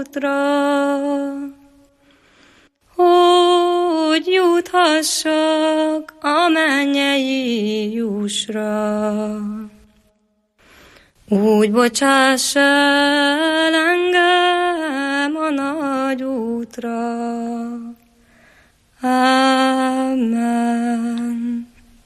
útra, hogy juthassak a mennyei jussra. Úgy bocsáss el engem a nagy útra. Amen.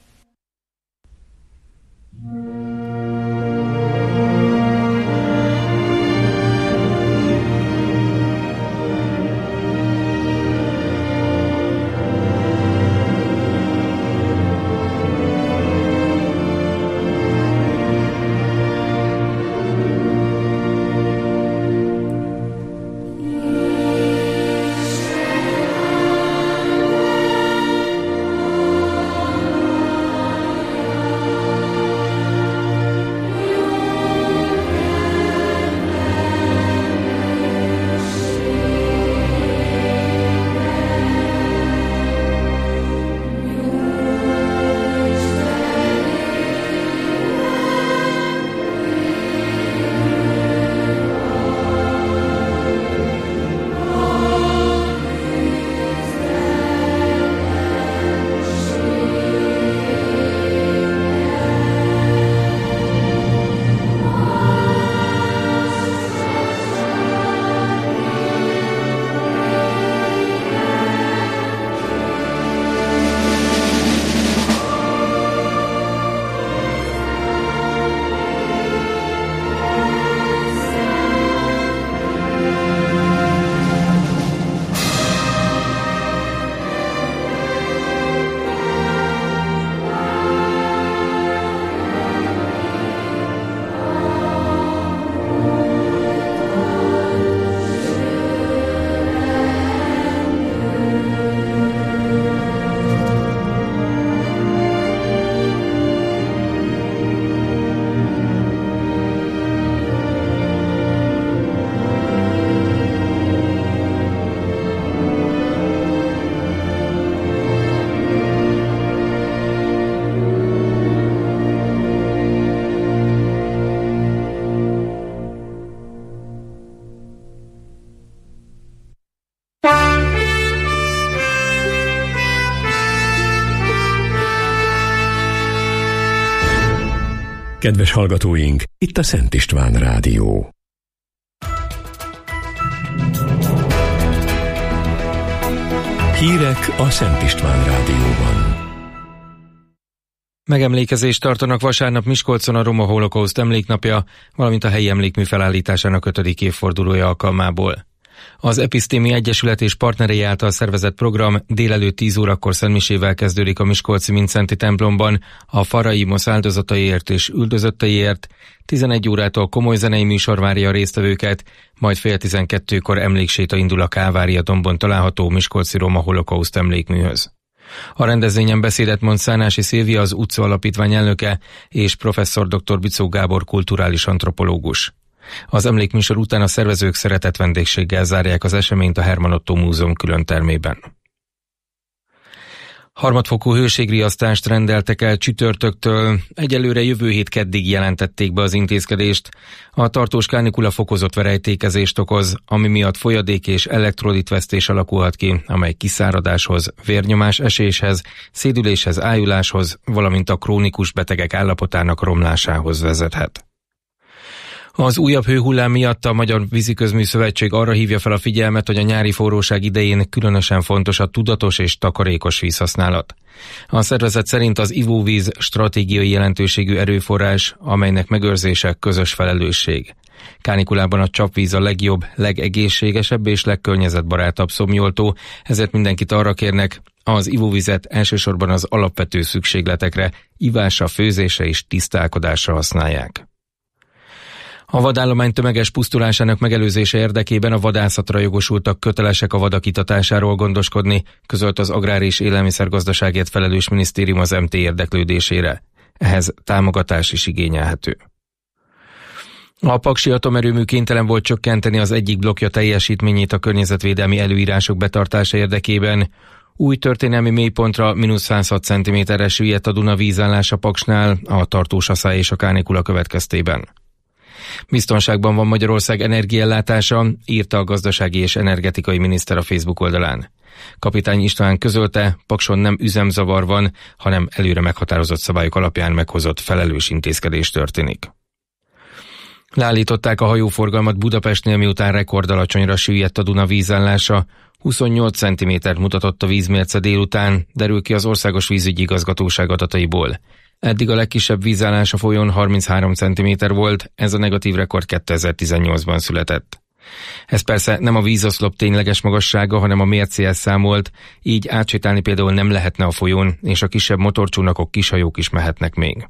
Kedves hallgatóink, itt a Szent István Rádió. Hírek a Szent István Rádióban. Megemlékezést tartanak vasárnap Miskolcon a Roma Holokauszt emléknapja, valamint a helyi emlékmű felállításának 5. évfordulója alkalmából. Az Episztémi Egyesület és partnerei által szervezett program délelőtt 10 órakor szentmisével kezdődik a miskolci Mindszenty templomban a Faraimos áldozataiért és üldözötteiért, 11 órától komoly zenei műsor várja a résztvevőket, majd fél 12-kor emlékséta indul a Kálvária dombon található miskolci Roma Holokauszt emlékműhöz. A rendezvényen beszédet mond Szánási Szilvia, az UCCO alapítvány elnöke, és professzor dr. Bicó Gábor kulturális antropológus. Az emlékműsor után a szervezők szeretett vendégséggel zárják az eseményt a Herman Ottó Múzeum külön termében. Harmadfokú hőségriasztást rendeltek el csütörtöktől, egyelőre jövő hét keddig jelentették be az intézkedést. A tartós kánikula fokozott verejtékezést okoz, ami miatt folyadék és elektrolitvesztés alakulhat ki, amely kiszáradáshoz, vérnyomás eséshez, szédüléshez, ájuláshoz, valamint a krónikus betegek állapotának romlásához vezethet. Az újabb hőhullám miatt a Magyar Víziközmű Szövetség arra hívja fel a figyelmet, hogy a nyári forróság idején különösen fontos a tudatos és takarékos vízhasználat. A szervezet szerint az ivóvíz stratégiai jelentőségű erőforrás, amelynek megőrzése közös felelősség. Kánikulában a csapvíz a legjobb, legegészségesebb és legkörnyezetbarátabb szomjoltó, ezért mindenkit arra kérnek, az ivóvizet elsősorban az alapvető szükségletekre, ivásra, főzésre és tisztálkodásra használják. A vadállomány tömeges pusztulásának megelőzése érdekében a vadászatra jogosultak kötelesek a vadak itatásáról gondoskodni, közölt az Agrár- és Élelmiszergazdaságért felelős minisztérium az MT érdeklődésére. Ehhez támogatás is igényelhető. A paksi atomerőmű kénytelen volt csökkenteni az egyik blokkja teljesítményét a környezetvédelmi előírások betartása érdekében. Új történelmi mélypontra -106 cm-re süllyedt a Duna vízállása Paksnál a tartós asszály és a kánikula következtében. Biztonságban van Magyarország energiaellátása, írta a gazdasági és energetikai miniszter a Facebook oldalán. Kapitány István közölte, Pakson nem üzemzavar van, hanem előre meghatározott szabályok alapján meghozott felelős intézkedés történik. Leállították a hajóforgalmat Budapestnél, miután rekordalacsonyra süllyedt a Duna vízállása. 28 cm mutatott a vízmérce délután, derül ki az Országos Vízügyi Igazgatóság adataiból. Eddig a legkisebb vízállás a folyón 33 cm volt, ez a negatív rekord 2018-ban született. Ez persze nem a vízoszlop tényleges magassága, hanem a mércéhez számolt, így átsétálni például nem lehetne a folyón, és a kisebb motorcsónakok, kishajók is mehetnek még.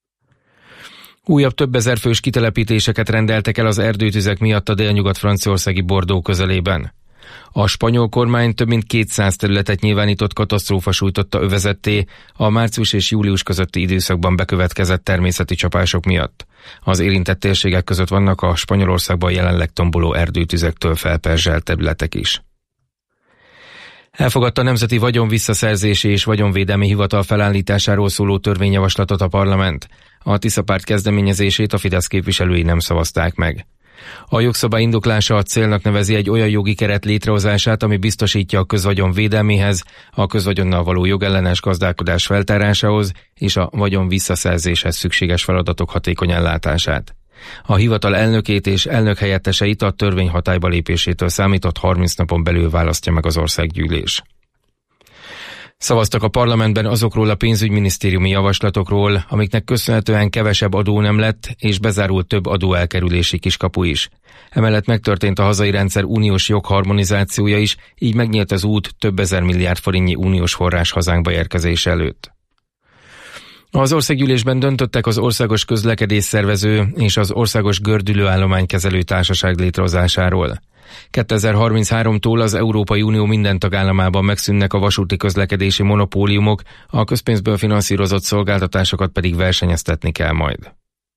Újabb több ezer fős kitelepítéseket rendeltek el az erdőtüzek miatt a délnyugat-franciaországi Bordeaux közelében. A spanyol kormány több mint 200 területet nyilvánított katasztrófa sújtotta övezetté a március és július közötti időszakban bekövetkezett természeti csapások miatt. Az érintett térségek között vannak a Spanyolországban jelenleg tomboló erdőtüzektől felperzselt területek is. Elfogadta a Nemzeti Vagyonvisszaszerzési és Vagyonvédelmi Hivatal felállításáról szóló törvényjavaslatot a parlament. A Tisza Párt kezdeményezését a Fidesz képviselői nem szavazták meg. A jogszabály indoklása a célnak nevezi egy olyan jogi keret létrehozását, ami biztosítja a közvagyon védelméhez, a közvagyonnal való jogellenes gazdálkodás feltárásához és a vagyon visszaszerzéshez szükséges feladatok hatékony ellátását. A hivatal elnökét és elnökhelyetteseit a törvény hatályba lépésétől számított 30 napon belül választja meg az országgyűlés. Szavaztak a parlamentben azokról a pénzügyminisztériumi javaslatokról, amiknek köszönhetően kevesebb adó nem lett, és bezárult több adóelkerülési kiskapu is. Emellett megtörtént a hazai rendszer uniós jogharmonizációja is, így megnyílt az út több ezer milliárd forintnyi uniós forrás hazánkba érkezése előtt. Az országgyűlésben döntöttek az Országos Közlekedésszervező és az Országos Gördülőállománykezelő Társaság létrehozásáról. 2033-tól az Európai Unió minden tagállamában megszűnnek a vasúti közlekedési monopóliumok, a közpénzből finanszírozott szolgáltatásokat pedig versenyeztetni kell majd.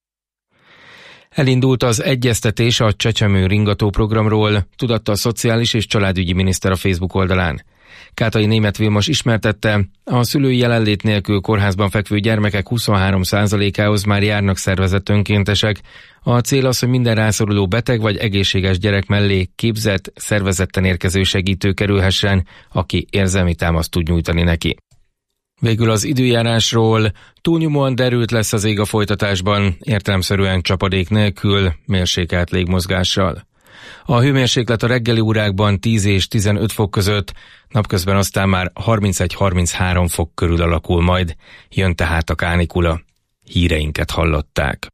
Elindult az egyeztetés a Csecsemő ringató programról, tudatta a Szociális és Családügyi Miniszter a Facebook oldalán. Kátai Németh Vilmos ismertette, a szülői jelenlét nélkül kórházban fekvő gyermekek 23%-ához már járnak szervezett önkéntesek. A cél az, hogy minden rászoruló beteg vagy egészséges gyerek mellé képzett, szervezetten érkező segítő kerülhessen, aki érzelmi támaszt tud nyújtani neki. Végül az időjárásról: túlnyomóan derült lesz az ég a folytatásban, értelemszerűen csapadék nélkül, mérsékelt légmozgással. A hőmérséklet a reggeli órákban 10 és 15 fok között, napközben aztán már 31-33 fok körül alakul majd, jön tehát a kánikula. Híreinket hallották.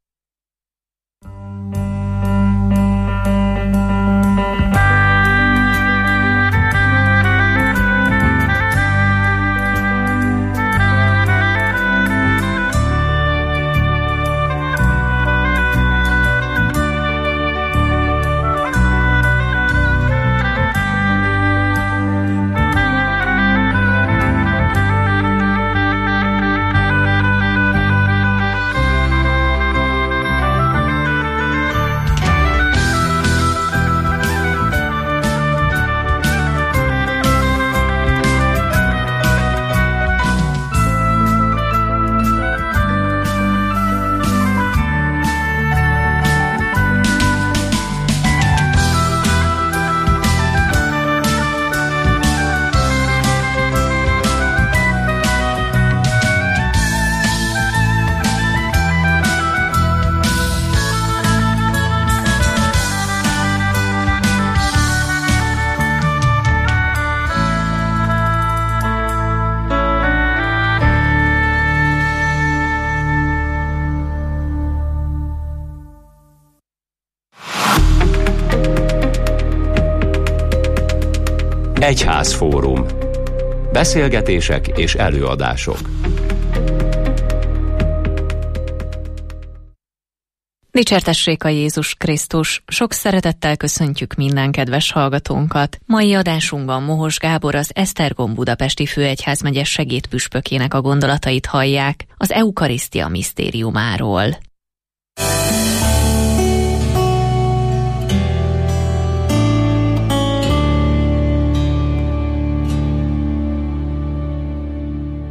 Egyházfórum. Beszélgetések és előadások. Dicsértessék a Jézus Krisztus! Sok szeretettel köszöntjük minden kedves hallgatónkat. Mai adásunkban Mohos Gábor, az Esztergom budapesti főegyházmegye segédpüspökének a gondolatait hallják az eukarisztia misztériumáról.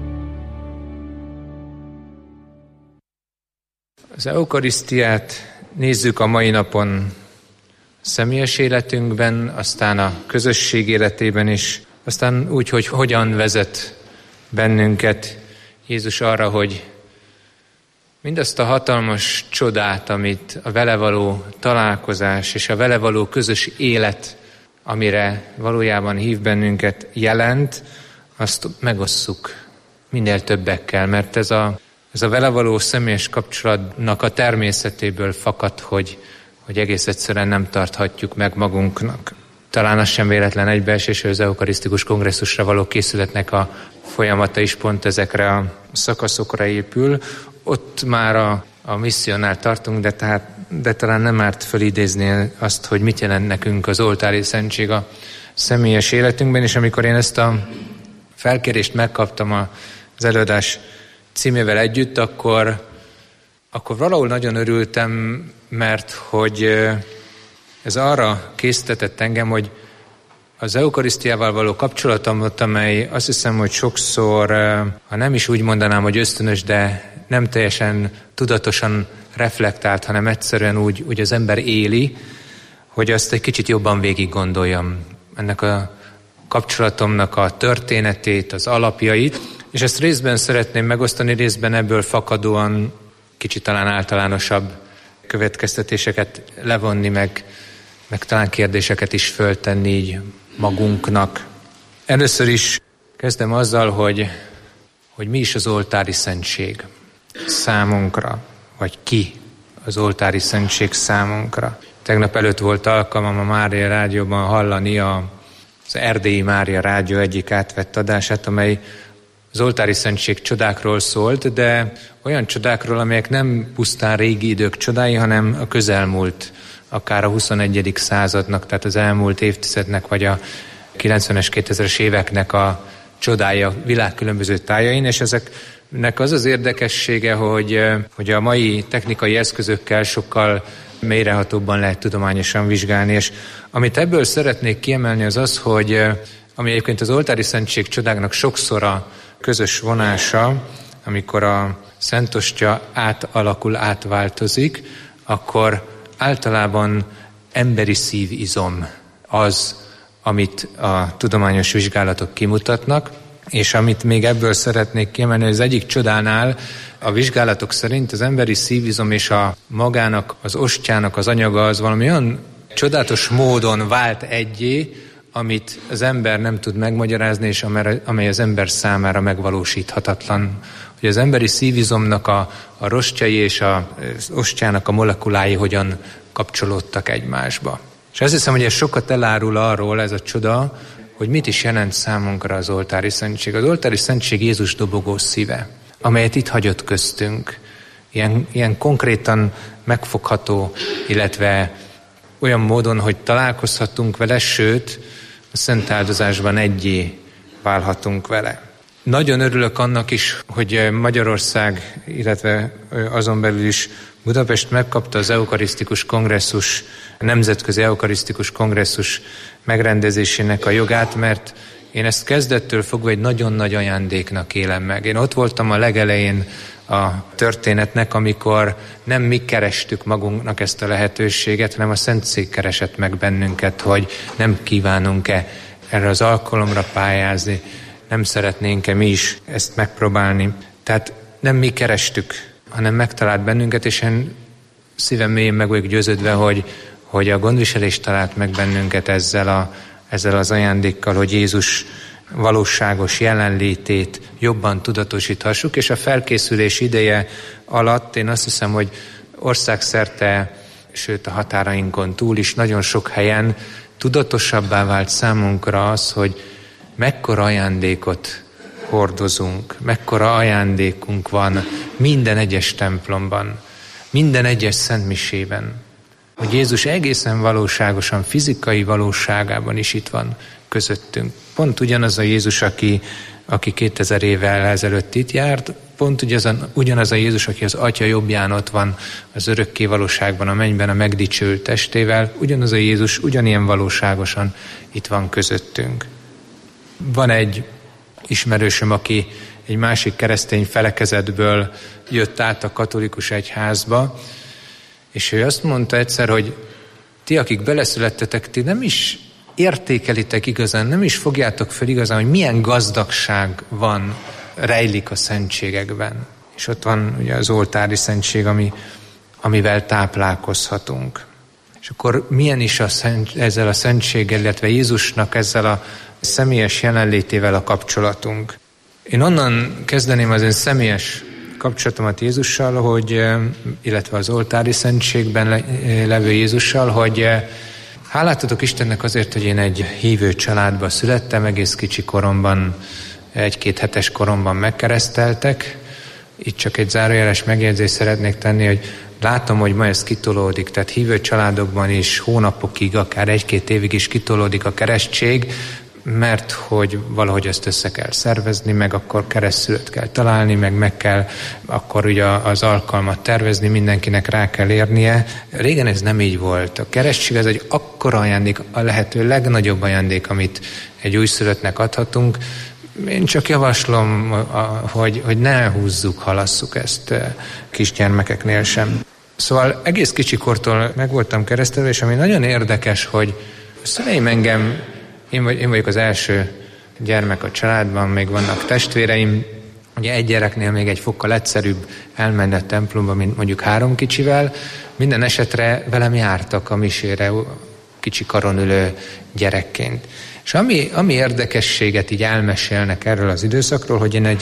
Az eukarisztiát nézzük a mai napon személyes életünkben, aztán a közösség életében is, aztán úgy, hogy hogyan vezet bennünket Jézus arra, hogy mindazt a hatalmas csodát, amit a vele való találkozás és a vele való közös élet, amire valójában hív bennünket, jelent, azt megosszuk minél többekkel, mert ez a vele való személyes kapcsolatnak a természetéből fakad, hogy egész egyszerűen nem tarthatjuk meg magunknak. Talán az sem véletlen egybeesés, hogy az eukarisztikus kongresszusra való készületnek a folyamata is pont ezekre a szakaszokra épül. Ott már a misszionál tartunk, de talán nem árt fölidézni azt, hogy mit jelent nekünk az oltári szentség a személyes életünkben, és amikor én ezt a felkérést megkaptam az előadás címével együtt, akkor valahol nagyon örültem, mert hogy ez arra késztetett engem, hogy az eukarisztiával való kapcsolatomat, amely azt hiszem, hogy sokszor, ha nem is úgy mondanám, hogy ösztönös, de nem teljesen tudatosan reflektált, hanem egyszerűen úgy az ember éli, hogy azt egy kicsit jobban végig gondoljam. Ennek a kapcsolatomnak a történetét, az alapjait, és ezt részben szeretném megosztani, részben ebből fakadóan kicsit talán általánosabb következtetéseket levonni, meg talán kérdéseket is föltenni így magunknak. Először is kezdem azzal, hogy mi is az oltári szentség számunkra, vagy ki az oltári szentség számunkra. Tegnap előtt volt alkalmam a Mária Rádióban hallani az Erdélyi Mária Rádió egyik átvett adását, amely az oltári szentség csodákról szólt, de olyan csodákról, amelyek nem pusztán régi idők csodái, hanem a közelmúlt, akár a 21. századnak, tehát az elmúlt évtizednek, vagy a 90-es, 2000-es éveknek a csodája világ különböző tájain, és ezeknek az érdekessége, hogy a mai technikai eszközökkel sokkal mélyrehatóbban lehet tudományosan vizsgálni, és amit ebből szeretnék kiemelni az, hogy ami egyébként az oltári szentség csodáknak sokszor a közös vonása, amikor a Szent Ostya átalakul, átváltozik, akkor általában emberi szívizom az, amit a tudományos vizsgálatok kimutatnak, és amit még ebből szeretnék kiemelni, az egyik csodánál a vizsgálatok szerint az emberi szívizom és a magának, az ostyának az anyaga az valami olyan csodálatos módon vált egyé, amit az ember nem tud megmagyarázni, és amely az ember számára megvalósíthatatlan. Hogy az emberi szívizomnak a rostjai és az ostyának a molekulái hogyan kapcsolódtak egymásba. És azt hiszem, hogy ez sokat elárul arról, ez a csoda, hogy mit is jelent számunkra az oltári szentség. Az oltári szentség Jézus dobogó szíve, amelyet itt hagyott köztünk. Ilyen konkrétan megfogható, illetve olyan módon, hogy találkozhatunk vele, sőt, a szent áldozásban egyé válhatunk vele. Nagyon örülök annak is, hogy Magyarország, illetve azon belül is Budapest megkapta az eukarisztikus kongresszus, a Nemzetközi Eukarisztikus Kongresszus megrendezésének a jogát, mert én ezt kezdettől fogva egy nagyon nagy ajándéknak élem meg. Én ott voltam a legelején a történetnek, amikor nem mi kerestük magunknak ezt a lehetőséget, hanem a Szentszék keresett meg bennünket, hogy nem kívánunk-e erre az alkalomra pályázni, nem szeretnénk-e mi is ezt megpróbálni. Tehát nem mi kerestük, hanem megtalált bennünket, és én szívem mélyén meg vagyok győződve, hogy a gondviselés talált meg bennünket ezzel az ajándékkal, hogy Jézus valóságos jelenlétét jobban tudatosíthassuk, és a felkészülés ideje alatt én azt hiszem, hogy országszerte, sőt a határainkon túl is nagyon sok helyen tudatosabbá vált számunkra az, hogy mekkora ajándékot hordozunk, mekkora ajándékunk van minden egyes templomban, minden egyes szentmisében, hogy Jézus egészen valóságosan, fizikai valóságában is itt van közöttünk. Pont ugyanaz a Jézus, aki 2000 évvel ezelőtt itt járt, pont ugyanaz a Jézus, aki az Atya jobbján ott van az örökké valóságban, a mennyben a megdicsőült testével, ugyanaz a Jézus ugyanilyen valóságosan itt van közöttünk. Van egy ismerősöm, aki egy másik keresztény felekezetből jött át a katolikus egyházba, És ő azt mondta egyszer, hogy ti, akik beleszülettetek, ti nem is értékelitek igazán, nem is fogjátok fel igazán, hogy milyen gazdagság van, rejlik a szentségekben. És ott van ugye az oltári szentség, amivel táplálkozhatunk. És akkor milyen is ezzel a szentséggel, illetve Jézusnak ezzel a személyes jelenlétével a kapcsolatunk. Én onnan kezdeném az én személyes kapcsolatomat Jézussal, illetve az oltári szentségben levő Jézussal, hogy hálát Istennek azért, hogy én egy hívő családba születtem, egész kicsi koromban, 1-2 hetes koromban megkereszteltek. Itt csak egy zárójeles megjegyzést szeretnék tenni, hogy látom, hogy ma ez kitolódik, tehát hívő családokban is hónapokig, akár 1-2 évig is kitolódik a keresztség, mert hogy valahogy ezt össze kell szervezni, meg akkor keresztszülőt kell találni, meg kell akkor ugye az alkalmat tervezni, mindenkinek rá kell érnie. Régen ez nem így volt. A keresztség ez egy akkora ajándék, a lehető legnagyobb ajándék, amit egy újszülöttnek adhatunk. Én csak javaslom, hogy ne húzzuk, halasszuk ezt kisgyermekeknél sem. Szóval egész kicsikortól meg voltam keresztelve, és ami nagyon érdekes, hogy a szüleim engem, én vagyok az első gyermek a családban, még vannak testvéreim, ugye egy gyereknél még egy fokkal egyszerűbb elmenni a templomba, mint mondjuk 3 kicsivel. Minden esetre velem jártak a misére kicsi karon ülő gyerekként. És ami érdekességet így elmesélnek erről az időszakról, hogy én egy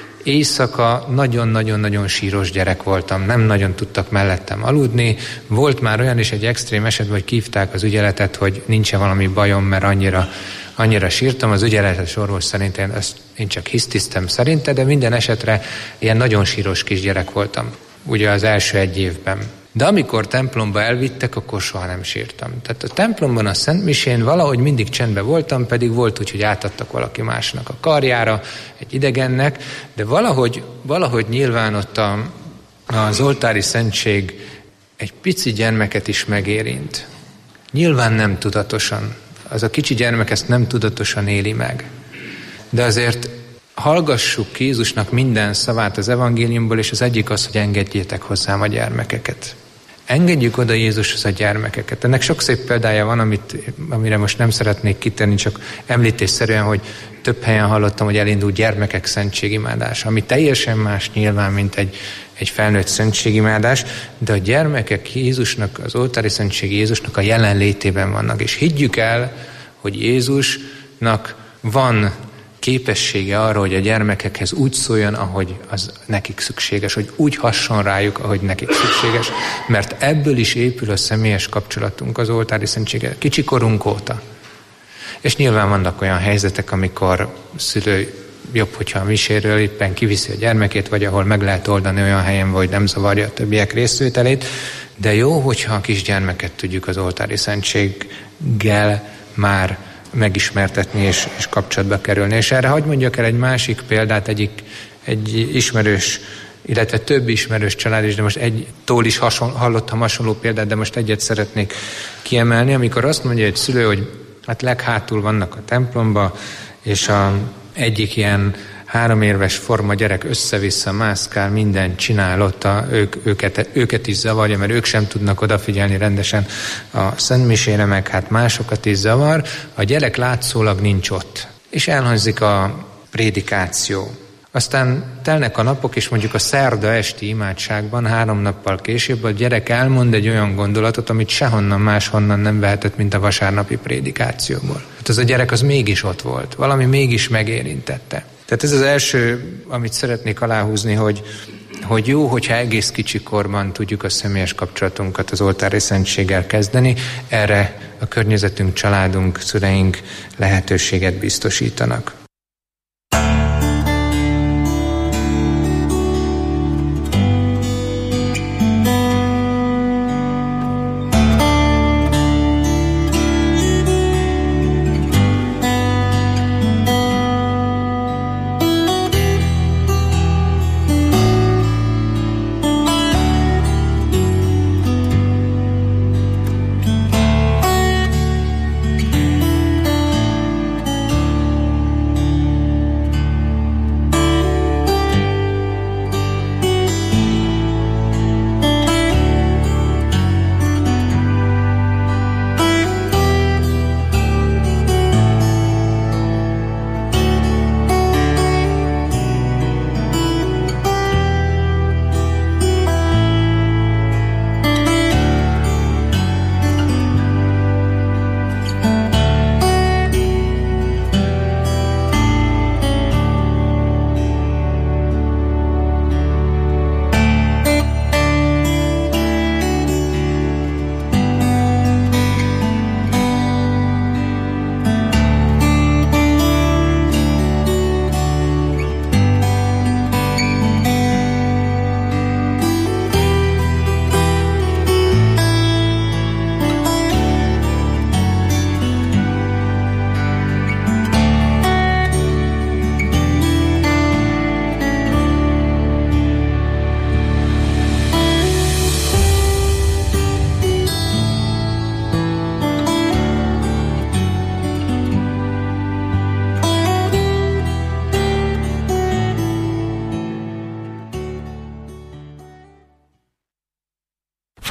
éjszaka nagyon-nagyon-nagyon síros gyerek voltam, nem nagyon tudtak mellettem aludni. Volt már olyan is egy extrém esetben, hogy hívták az ügyeletet, hogy nincs-e valami bajom, mert annyira sírtam. Az ügyeletes orvos szerint én csak hisztiztem szerinte, de minden esetre ilyen nagyon síros kisgyerek voltam, ugye az első 1 évben. De amikor templomba elvittek, akkor soha nem sírtam. Tehát a templomban, a Szentmisén valahogy mindig csendben voltam, pedig volt úgy, hogy átadtak valaki másnak a karjára, egy idegennek, de valahogy nyilván ott az oltári szentség egy pici gyermeket is megérint. Nyilván nem tudatosan. Az a kicsi gyermek ezt nem tudatosan éli meg. De azért hallgassuk ki Jézusnak minden szavát az evangéliumból, és az egyik az, hogy engedjétek hozzám a gyermekeket. Engedjük oda Jézushoz a gyermekeket. Ennek sok szép példája van, amire most nem szeretnék kitérni, csak említésszerűen, hogy több helyen hallottam, hogy elindul gyermekek szentségimádás, ami teljesen más nyilván, mint egy felnőtt szentségimádás, de a gyermekek Jézusnak, az oltári szentség Jézusnak a jelenlétében vannak, és higgyük el, hogy Jézusnak van képessége arra, hogy a gyermekekhez úgy szóljon, ahogy az nekik szükséges, hogy úgy hasson rájuk, ahogy nekik szükséges, mert ebből is épül a személyes kapcsolatunk az oltári szentséggel kicsikorunk óta. És nyilván vannak olyan helyzetek, amikor szülő jobb, hogyha a miséről éppen kiviszi a gyermekét, vagy ahol meg lehet oldani olyan helyen, hogy nem zavarja a többiek részvételét, de jó, hogyha a kisgyermeket tudjuk az oltári szentséggel már megismertetni és kapcsolatba kerülni. És erre hadd mondjak el egy másik példát, egy ismerős, illetve több ismerős család is, de most egytől is hallottam hasonló példát, de most egyet szeretnék kiemelni, amikor azt mondja egy szülő, hogy hát leghátul vannak a templomba, és egyik ilyen 3 éves forma gyerek össze-vissza mászkál, mindent csinál ott, őket is zavarja, mert ők sem tudnak odafigyelni rendesen a szentmisére, meg hát másokat is zavar. A gyerek látszólag nincs ott, és elhangzik a prédikáció. Aztán telnek a napok, és mondjuk a szerda esti imádságban 3 nappal később a gyerek elmond egy olyan gondolatot, amit sehonnan máshonnan nem vehetett, mint a vasárnapi prédikációból. Hát az a gyerek az mégis ott volt, valami mégis megérintette. Tehát ez az első, amit szeretnék aláhúzni, hogy jó, hogyha egész kicsi korban tudjuk a személyes kapcsolatunkat az oltári szentséggel kezdeni, erre a környezetünk, családunk, szüleink lehetőséget biztosítanak.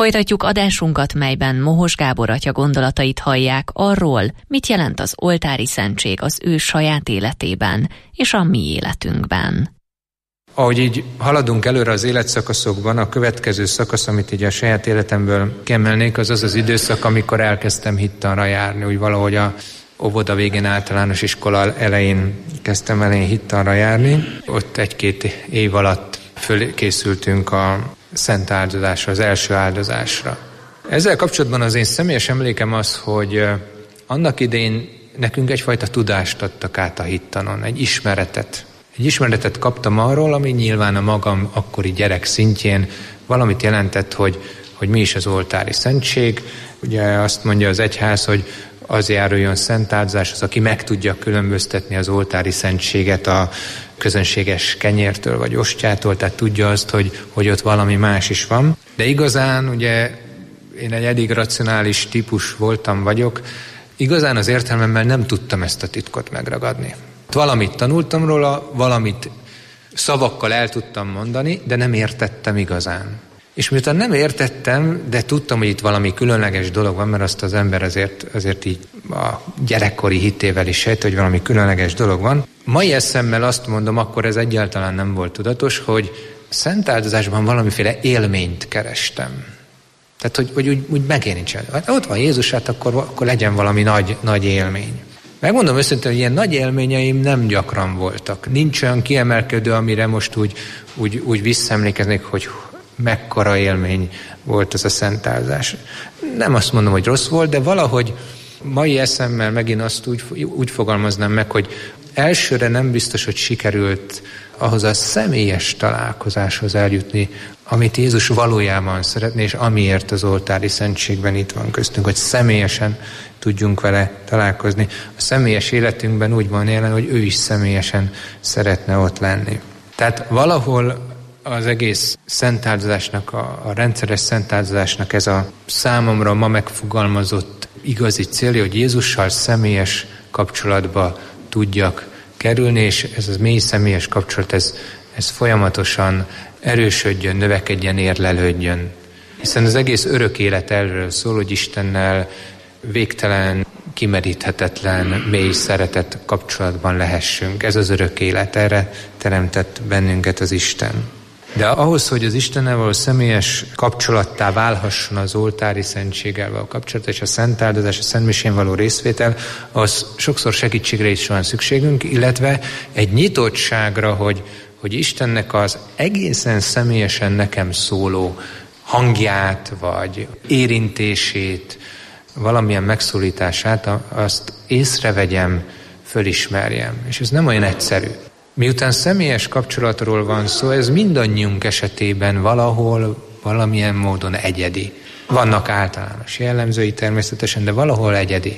Folytatjuk adásunkat, melyben Mohos Gábor atya gondolatait hallják arról, mit jelent az oltári szentség az ő saját életében és a mi életünkben. Ahogy így haladunk előre az életszakaszokban, a következő szakasz, amit így a saját életemből kiemelnék, az az időszak, amikor elkezdtem hittanra járni, úgy valahogy a óvoda végén, általános iskola elején kezdtem hittanra járni. Ott 1-2 év alatt fölkészültünk a szent áldozásra, az első áldozásra. Ezzel kapcsolatban az én személyes emlékem az, hogy annak idején nekünk egyfajta tudást adtak át a hittanon, egy ismeretet. Egy ismeretet kaptam arról, ami nyilván a magam akkori gyerek szintjén valamit jelentett, hogy mi is az oltári szentség. Ugye azt mondja az egyház, hogy az járuljon szent áldozáshoz, aki meg tudja különböztetni az oltári szentséget a közönséges kenyértől vagy ostjától, tehát tudja azt, hogy ott valami más is van. De igazán, ugye én egy eddig racionális típus vagyok, igazán az értelmemmel nem tudtam ezt a titkot megragadni. Valamit tanultam róla, valamit szavakkal el tudtam mondani, de nem értettem igazán. És miután nem értettem, de tudtam, hogy itt valami különleges dolog van, mert azt az ember azért így a gyerekkori hitével is sejt, hogy valami különleges dolog van. Mai eszemmel azt mondom, akkor ez egyáltalán nem volt tudatos, hogy szent áldozásban valamiféle élményt kerestem. Tehát, hogy úgy megérintsen. Hát ott van Jézus, hát akkor legyen valami nagy élmény. Megmondom őszintén, hogy ilyen nagy élményeim nem gyakran voltak. Nincs olyan kiemelkedő, amire most úgy visszaemlékeznék, hogy mekkora élmény volt ez a szent áldozás. Nem azt mondom, hogy rossz volt, de valahogy mai eszemmel megint azt úgy fogalmaznám meg, hogy elsőre nem biztos, hogy sikerült ahhoz a személyes találkozáshoz eljutni, amit Jézus valójában szeretné, és amiért az oltári szentségben itt van köztünk, hogy személyesen tudjunk vele találkozni. A személyes életünkben úgy van jelen, hogy ő is személyesen szeretne ott lenni. Tehát valahol az egész szentáldozásnak, a rendszeres szentáldozásnak ez a számomra ma megfogalmazott igazi célja, hogy Jézussal személyes kapcsolatba tudjak kerülni, és ez az mély személyes kapcsolat, ez folyamatosan erősödjön, növekedjen, érlelődjön. Hiszen az egész örök élet erről szól, hogy Istennel végtelen, kimeríthetetlen, mély szeretet kapcsolatban lehessünk. Ez az örök élet, erre teremtett bennünket az Isten. De ahhoz, hogy az Istennel való személyes kapcsolattá válhasson az oltári szentséggel való kapcsolat, és a szent áldozás, a szentmisén való részvétel, az sokszor segítségre is van szükségünk, illetve egy nyitottságra, hogy Istennek az egészen személyesen nekem szóló hangját, vagy érintését, valamilyen megszólítását, azt észrevegyem, fölismerjem. És ez nem olyan egyszerű. Miután személyes kapcsolatról van szó, ez mindannyiunk esetében valahol, valamilyen módon egyedi. Vannak általános jellemzői természetesen, de valahol egyedi.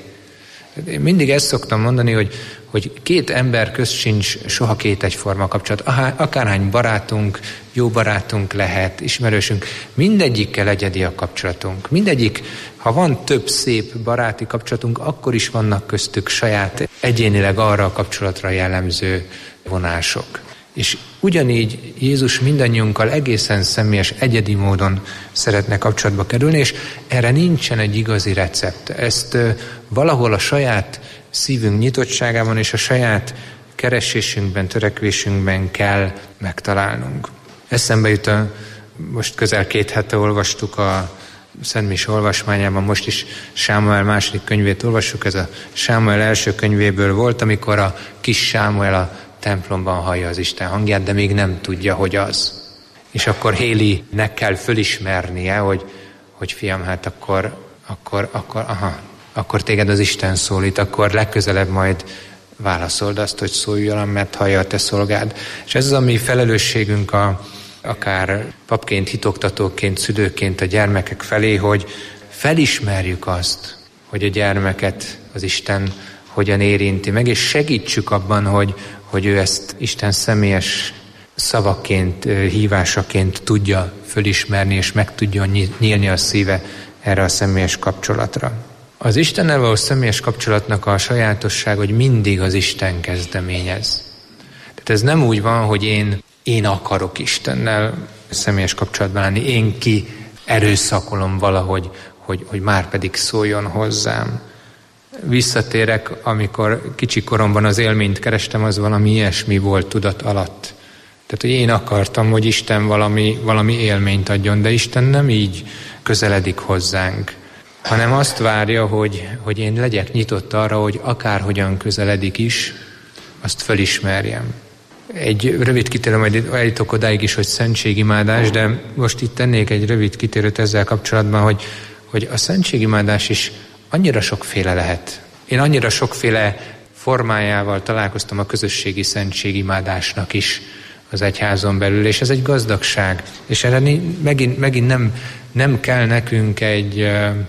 Én mindig ezt szoktam mondani, hogy 2 ember közt sincs soha 2 egyforma kapcsolat. Akárhány barátunk, jó barátunk lehet, ismerősünk, mindegyikkel egyedi a kapcsolatunk. Mindegyik, ha van több szép baráti kapcsolatunk, akkor is vannak köztük saját egyénileg arra a kapcsolatra jellemző vonások. És ugyanígy Jézus mindannyiunkkal egészen személyes, egyedi módon szeretne kapcsolatba kerülni, és erre nincsen egy igazi recept. Ezt valahol a saját szívünk nyitottságában és a saját keresésünkben, törekvésünkben kell megtalálnunk. Eszembe jut, most közel 2 hete olvastuk a Szent Mise olvasmányában, most is Sámuel második könyvét olvassuk, ez a Sámuel első könyvéből volt, amikor a kis Sámuel a templomban hallja az Isten hangját, de még nem tudja, hogy az. És akkor Hélinek kell fölismernie, hogy fiam, hát akkor téged az Isten szólít, akkor legközelebb majd válaszold azt, hogy szóljon, mert hallja a te szolgád. És ez az a mi felelősségünk akár papként, hitoktatóként, szülőként a gyermekek felé, hogy felismerjük azt, hogy a gyermeket az Isten hogyan érinti meg, és segítsük abban, hogy ő ezt Isten személyes szavaként, hívásaként tudja fölismerni, és meg tudja nyílni a szíve erre a személyes kapcsolatra. Az Istennel való személyes kapcsolatnak a sajátosság, hogy mindig az Isten kezdeményez. Tehát ez nem úgy van, hogy én akarok Istennel személyes kapcsolatban lenni, én erőszakolom valahogy, hogy már pedig szóljon hozzám. Visszatérek, amikor kicsi koromban az élményt kerestem, az valami ilyesmi volt tudat alatt. Tehát, hogy én akartam, hogy Isten valami élményt adjon, de Isten nem így közeledik hozzánk, hanem azt várja, hogy én legyek nyitott arra, hogy akárhogyan közeledik is, azt fölismerjem. Egy rövid kitérő, majd eljutok odáig is, hogy szentségimádás, de most itt tennék egy rövid kitérőt ezzel kapcsolatban, hogy a szentségimádás is annyira sokféle lehet. Én annyira sokféle formájával találkoztam a közösségi szentségimádásnak is az egyházon belül, és ez egy gazdagság. És erre megint nem kell nekünk egy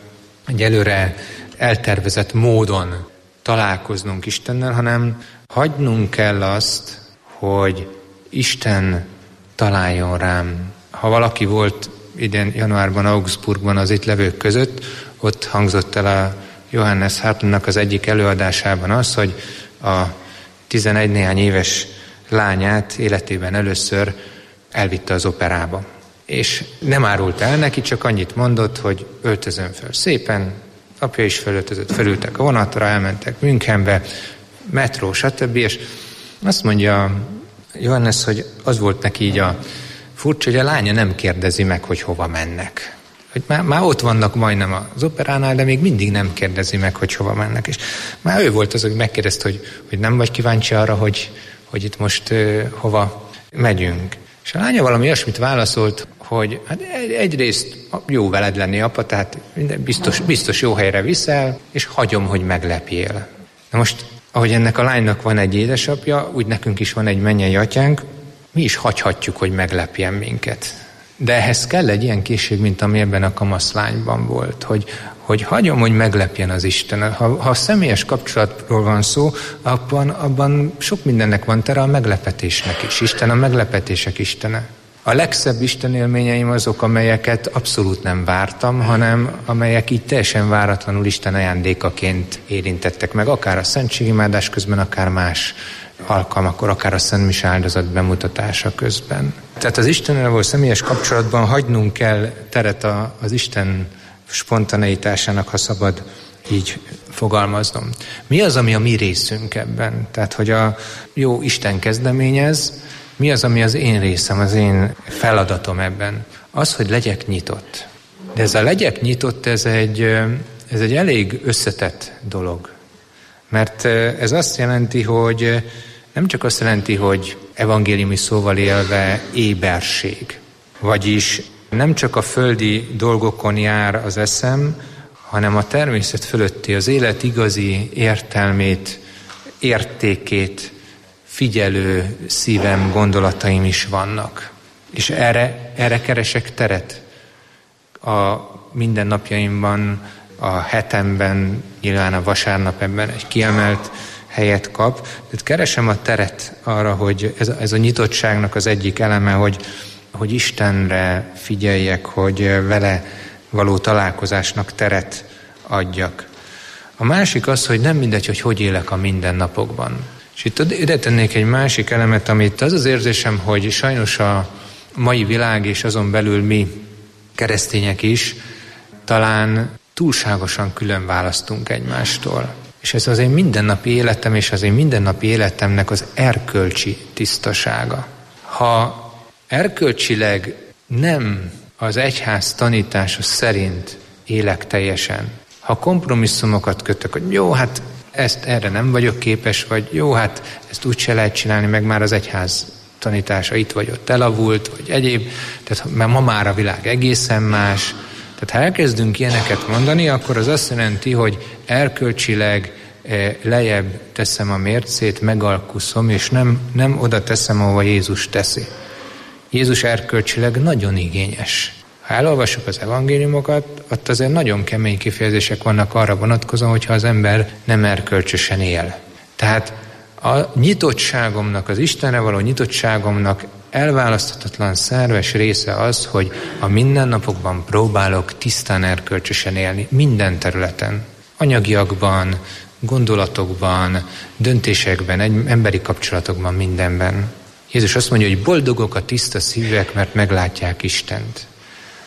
előre eltervezett módon találkoznunk Istennel, hanem hagynunk kell azt, hogy Isten találjon rám. Ha valaki volt idén januárban Augsburgban az itt levők között, ott hangzott el a Johannes Hartmannak az egyik előadásában az, hogy a 11 néhány éves lányát életében először elvitte az operába. És nem árult el neki, csak annyit mondott, hogy öltözön föl szépen, apja is fölöltözött, fölültek a vonatra, elmentek Münchenbe, metró, stb. És azt mondja Johannes, hogy az volt neki így a furcsa, hogy a lánya nem kérdezi meg, hogy hova mennek. Hogy már ott vannak majdnem az operánál, de még mindig nem kérdezi meg, hogy hova mennek. És már ő volt az, hogy megkérdezte, hogy nem vagy kíváncsi arra, hogy itt most hova megyünk. És a lánya valami olyasmit válaszolt, hogy hát egyrészt jó veled lenni, apa, tehát biztos jó helyre viszel, és hagyom, hogy meglepjél. Na most, ahogy ennek a lánynak van egy édesapja, úgy nekünk is van egy mennyei atyánk, mi is hagyhatjuk, hogy meglepjen minket. De ehhez kell egy ilyen készség, mint ami ebben a kamaszlányban volt, hogy hagyom, hogy meglepjen az Isten. Ha személyes kapcsolatról van szó, abban sok mindennek van tere, a meglepetésnek is. Isten a meglepetések Istene. A legszebb Isten élményeim azok, amelyeket abszolút nem vártam, hanem amelyek így teljesen váratlanul Isten ajándékaként érintettek meg, akár a szentségimádás közben, akár más alkalmakkor, akár a Szent Mise áldozat bemutatása közben. Tehát az Istennel való személyes kapcsolatban hagynunk kell teret az Isten spontaneitásának, ha szabad így fogalmaznom. Mi az, ami a mi részünk ebben? Tehát, hogy a jó Isten kezdeményez, mi az, ami az én részem, az én feladatom ebben? Az, hogy legyek nyitott. De ez a legyek nyitott, ez egy elég összetett dolog. Mert ez azt jelenti, hogy nem csak azt jelenti, hogy evangéliumi szóval élve éberség. Vagyis nem csak a földi dolgokon jár az eszem, hanem a természet fölötti, az élet igazi értelmét, értékét figyelő szívem, gondolataim is vannak. És erre keresek teret a mindennapjaimban, a hetemben, nyilván a vasárnap ebben egy kiemelt helyet kap. Tehát keresem a teret arra, hogy ez a nyitottságnak az egyik eleme, hogy Istenre figyeljek, hogy vele való találkozásnak teret adjak. A másik az, hogy nem mindegy, hogy élek a mindennapokban. És itt ide tennék egy másik elemet, amit az érzésem, hogy sajnos a mai világ és azon belül mi keresztények is talán túlságosan külön választunk egymástól. És ez az én mindennapi életem és az én mindennapi életemnek az erkölcsi tisztasága. Ha erkölcsileg nem az egyház tanítása szerint élek teljesen, ha kompromisszumokat kötök, hogy jó, hát erre nem vagyok képes, vagy jó, hát ezt úgy se lehet csinálni, meg már az egyház tanítása itt vagy ott elavult, vagy egyéb, tehát mert ma már a világ egészen más. Tehát ha elkezdünk ilyeneket mondani, akkor az azt jelenti, hogy erkölcsileg lejjebb teszem a mércét, megalkuszom, és nem oda teszem, ahova Jézus teszi. Jézus erkölcsileg nagyon igényes. Ha elolvassuk az evangéliumokat, ott azért nagyon kemény kifejezések vannak arra vonatkozóan, hogyha az ember nem erkölcsösen él. Tehát a nyitottságomnak, az Istenre való nyitottságomnak elválaszthatatlan szerves része az, hogy a mindennapokban próbálok tisztán erkölcsösen élni, minden területen. Anyagiakban, gondolatokban, döntésekben, emberi kapcsolatokban, mindenben. Jézus azt mondja, hogy boldogok a tiszta szívűek, mert meglátják Istent.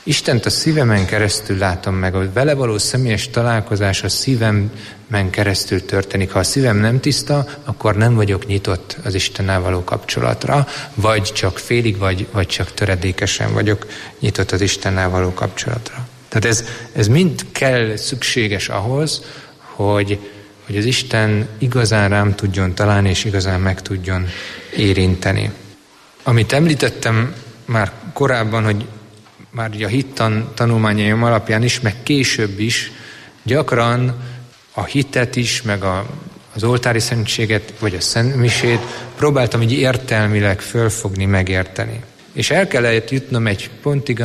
Istent a szívemen keresztül látom meg, a vele való személyes találkozás a szívemen keresztül történik. Ha a szívem nem tiszta, akkor nem vagyok nyitott az Istennel való kapcsolatra, vagy csak félig, vagy csak töredékesen vagyok nyitott az Istennel való kapcsolatra. Tehát ez mind kell, szükséges ahhoz, hogy az Isten igazán rám tudjon találni, és igazán meg tudjon érinteni. Amit említettem már korábban, hogy már a hittan tanulmányaim alapján is, meg később is, gyakran a hitet is, meg az oltári szentséget, vagy a szentmisét próbáltam így értelmileg fölfogni, megérteni. És el kellett jutnom egy pontig,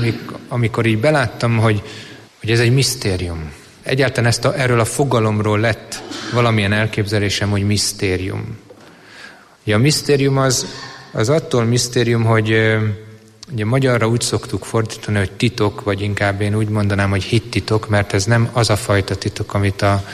amikor így beláttam, hogy ez egy misztérium. Egyáltalán erről a fogalomról lett valamilyen elképzelésem, hogy misztérium. Ja, a misztérium az attól misztérium, hogy ugye magyarra úgy szoktuk fordítani, hogy titok, vagy inkább én úgy mondanám, hogy hittitok, mert ez nem az a fajta titok, amit a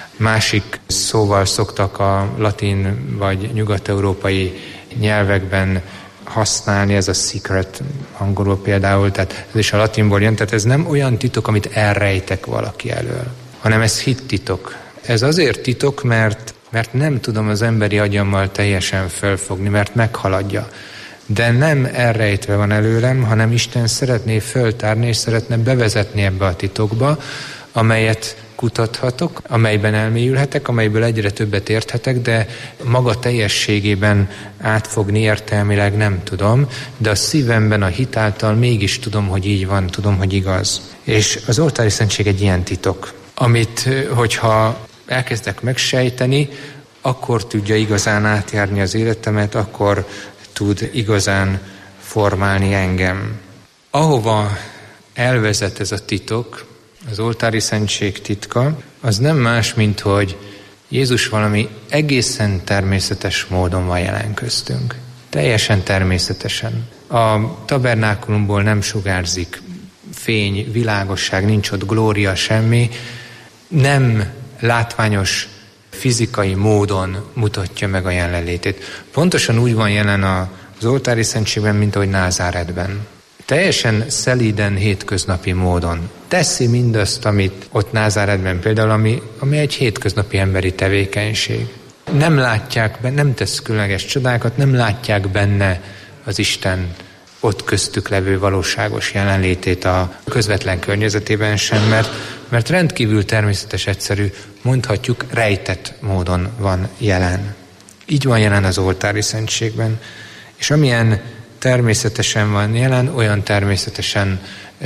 másik szóval szoktak a latin vagy nyugat-európai nyelvekben használni, ez a secret angolul például, tehát ez is a latinból jön, tehát ez nem olyan titok, amit elrejtek valaki elől, hanem ez hittitok. Ez azért titok, mert nem tudom az emberi agyammal teljesen fölfogni, mert meghaladja. De nem elrejtve van előlem, hanem Isten szeretné föltárni, és szeretne bevezetni ebbe a titokba, amelyet kutathatok, amelyben elmélyülhetek, amelyből egyre többet érthetek, de maga teljességében átfogni értelmileg nem tudom, de a szívemben a hit által mégis tudom, hogy így van, tudom, hogy igaz. És az oltári szentség egy ilyen titok, amit, hogyha elkezdek megsejteni, akkor tudja igazán átjárni az életemet, akkor tud igazán formálni engem. Ahova elvezet ez a titok, az oltári szentség titka, az nem más, mint hogy Jézus valami egészen természetes módon van jelen köztünk. Teljesen természetesen. A tabernákulumból nem sugárzik fény, világosság, nincs ott glória, semmi. Nem látványos fizikai módon mutatja meg a jelenlétét. Pontosan úgy van jelen az oltári szentségben, mint ahogy Názáretben. Teljesen szelíden, hétköznapi módon teszi mindazt, amit ott Názáretben például, ami egy hétköznapi emberi tevékenység. Nem látják benne, nem tesz különleges csodákat, nem látják benne az Isten ott köztük levő valóságos jelenlétét a közvetlen környezetében sem, mert rendkívül természetes, egyszerű, mondhatjuk rejtett módon van jelen. Így van jelen az oltári szentségben, és amilyen természetesen van jelen, olyan természetesen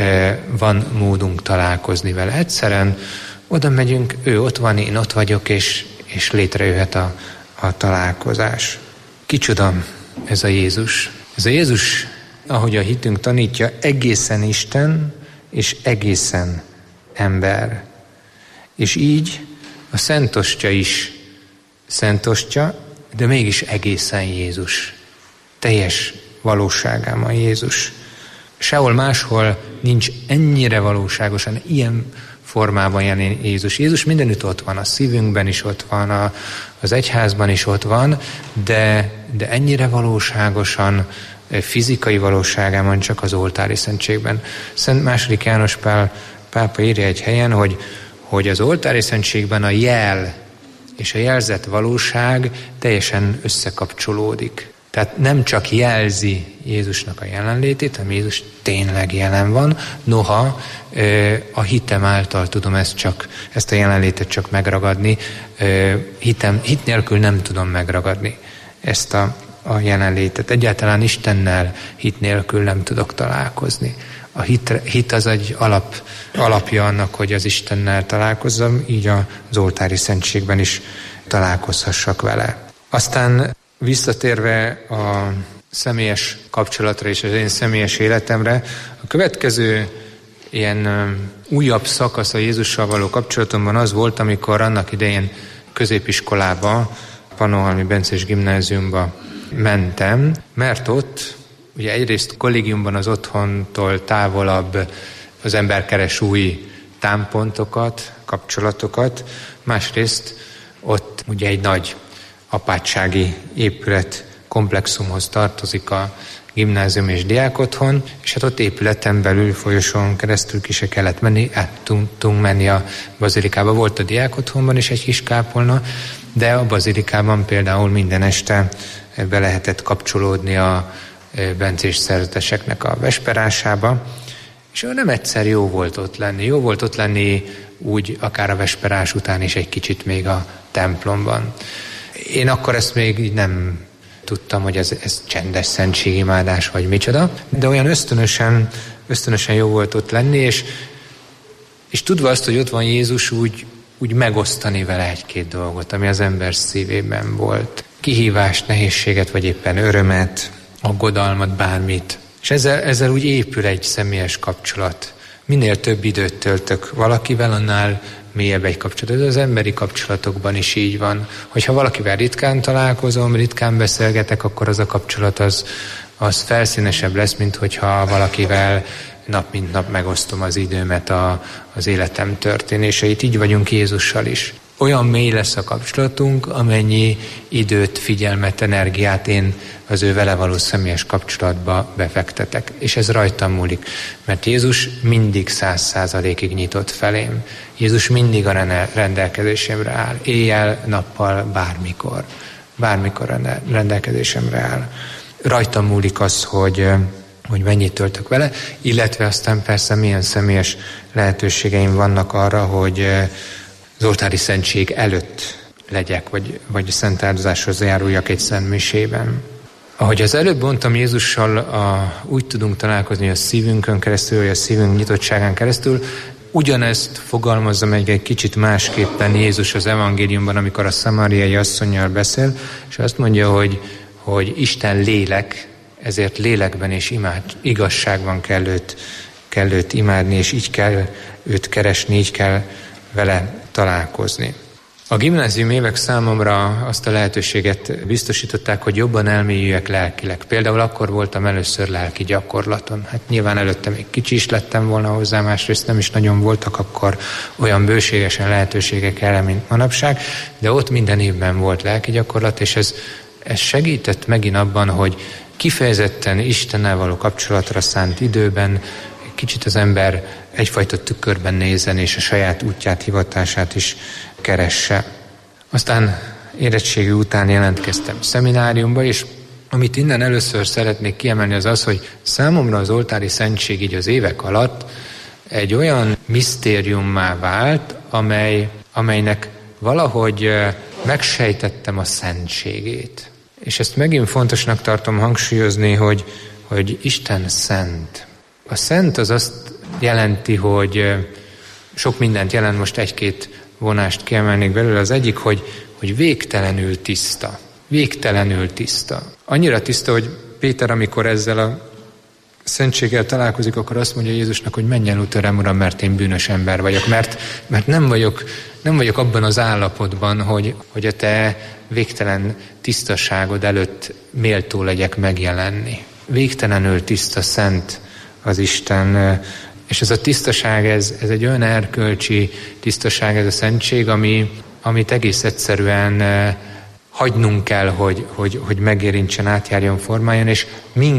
van módunk találkozni vele. Egyszerűen oda megyünk, ő ott van, én ott vagyok, és létrejöhet a találkozás. Kicsoda ez a Jézus? Ez a Jézus, ahogy a hitünk tanítja, egészen Isten és egészen ember. És így a Szentostya is Szentostya, de mégis egészen Jézus. Teljes valóságában Jézus. Sehol máshol nincs ennyire valóságosan, ilyen formában jelen Jézus. Jézus mindenütt ott van, a szívünkben is ott van, az egyházban is ott van, de ennyire valóságosan, fizikai valóságában csak az oltári szentségben. Szent II. János Pál pápa írja egy helyen, hogy az oltári szentségben a jel és a jelzett valóság teljesen összekapcsolódik. Tehát nem csak jelzi Jézusnak a jelenlétét, hanem Jézus tényleg jelen van, noha a hitem által tudom ezt a jelenlétet csak megragadni, hit nélkül nem tudom megragadni ezt a jelenlétet. Egyáltalán Istennel hit nélkül nem tudok találkozni. A hit az egy alapja annak, hogy az Istennel találkozzam, így az oltári szentségben is találkozhassak vele. Aztán visszatérve a személyes kapcsolatra és az én személyes életemre, a következő ilyen újabb szakasz a Jézussal való kapcsolatomban az volt, amikor annak idején középiskolába, Pannonhalmi Bencés Gimnáziumba mentem, mert ott ugye egyrészt kollégiumban az otthontól távolabb az ember keres új támpontokat, kapcsolatokat, másrészt ott ugye egy nagy apátsági épület komplexumhoz tartozik a gimnázium és diákotthon, és hát ott épületen belül folyosón keresztül ki se kellett menni, át tudtunk menni a bazilikába. Volt a diákotthonban is egy kis kápolna, de a bazilikában például minden este be lehetett kapcsolódni a bencés szerzeteseknek a vesperásába, és nem egyszer jó volt ott lenni. Jó volt ott lenni úgy akár a vesperás után is egy kicsit még a templomban. Én akkor ezt még így nem tudtam, hogy ez csendes szentségimádás vagy micsoda, de olyan ösztönösen jó volt ott lenni, és tudva azt, hogy ott van Jézus, úgy megosztani vele egy-két dolgot, ami az ember szívében volt. Kihívást, nehézséget, vagy éppen örömet, aggodalmat, bármit. És ezzel úgy épül egy személyes kapcsolat. Minél több időt töltök valakivel, annál mélyebb egy kapcsolat. Ez az emberi kapcsolatokban is így van. Hogyha valakivel ritkán találkozom, ritkán beszélgetek, akkor az a kapcsolat az felszínesebb lesz, mint hogyha valakivel nap mint nap megosztom az időmet az életem történéseit. Így vagyunk Jézussal is. Olyan mély lesz a kapcsolatunk, amennyi időt, figyelmet, energiát én az ő vele való személyes kapcsolatba befektetek. És ez rajtam múlik, mert Jézus mindig 100%-ig nyitott felém. Jézus mindig a rendelkezésemre áll. Éjjel, nappal, bármikor rendelkezésemre áll. Rajtam múlik az, hogy mennyit töltök vele, illetve aztán persze milyen személyes lehetőségeim vannak arra, hogy az oltári szentség előtt legyek, vagy szent áldozáshoz járuljak egy szent misében. Ahogy az előbb mondtam, Jézussal úgy tudunk találkozni a szívünkön keresztül, vagy a szívünk nyitottságán keresztül, ugyanezt fogalmazza meg egy kicsit másképpen Jézus az evangéliumban, amikor a szamáriai asszonnyal beszél, és azt mondja, hogy Isten lélek, ezért lélekben és igazságban kell őt imádni, és így kell őt keresni, így kell vele találkozni. A gimnázium évek számomra azt a lehetőséget biztosították, hogy jobban elmélyüljek lelkileg. Például akkor voltam először lelki gyakorlaton. Hát nyilván előtte még kicsi is lettem volna hozzá, másrészt nem is nagyon voltak akkor olyan bőségesen lehetőségek erre, mint manapság, de ott minden évben volt lelki gyakorlat, és ez segített megint abban, hogy kifejezetten Istennel való kapcsolatra szánt időben kicsit az ember egyfajta tükörben nézzen, és a saját útját, hivatását is keresse. Aztán érettségi után jelentkeztem szemináriumba, és amit innen először szeretnék kiemelni az, hogy számomra az oltári szentség így az évek alatt egy olyan misztériummá vált, amelynek valahogy megsejtettem a szentségét. És ezt megint fontosnak tartom hangsúlyozni, hogy Isten szent. A szent az azt jelenti, hogy sok mindent jelent, most egy-két vonást kiemelnék belőle. Az egyik, hogy végtelenül tiszta. Végtelenül tiszta. Annyira tiszta, hogy Péter, amikor ezzel a szentséggel találkozik, akkor azt mondja Jézusnak, hogy menj el utoljára, Uram, mert én bűnös ember vagyok, mert nem vagyok abban az állapotban, hogy a te végtelen tisztaságod előtt méltó legyek megjelenni. Végtelenül tiszta, szent az Isten, és ez a tisztaság, ez egy olyan erkölcsi tisztaság, ez a szentség, amit egész egyszerűen hagynunk kell, hogy megérintsen, átjárjon, formáljon, és